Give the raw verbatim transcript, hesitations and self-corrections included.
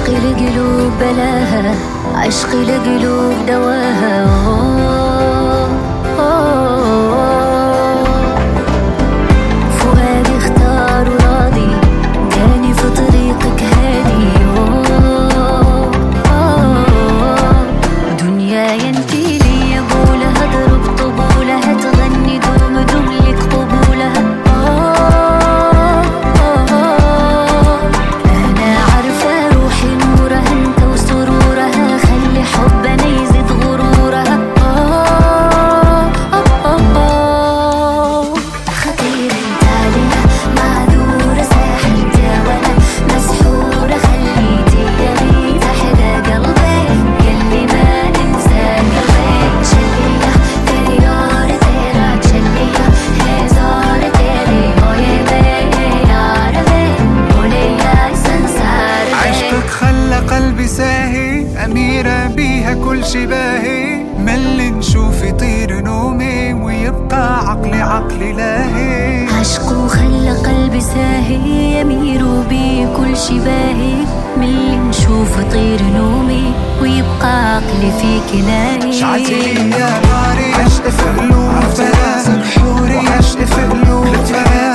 عشقي لقلوب بلاها، عشقي لقلوب دواها. أوه أوه فؤادي اختار وراضي، جاني في طريقك هادي. أوه أوه دنيا ينتي لي بولها، ضرب طبولها، تغني دوم دوم لك قبولها. أوه أوه أنا عارفة روحي نورها انت وسرورها، خلي حبنا يزيد غرورها. أوه أوه خطير انت عليها، معذورة ساحلتي وانا مسحورة، خليتي يا ريت احلى قلبي يلي ما ننسى قلبي. شلية تيري اور تيرا شلية هزار تيري هوي بي عربي وليا سنسار. عشقك خلى قلبي ساهي، أميرة بيها كل شي باهي، ملي نشوف يطير نومي ويبقى عقلي عقلي لاهي. عشقه خلى قلبي ساهي، يمير بي كل شي باهي، من اللي نشوف طير نومي ويبقى عقلي فيك لاهي. شعلتي لي يا ناري، عشق في قلوب فراس بحوري، عشق في قلوب فراس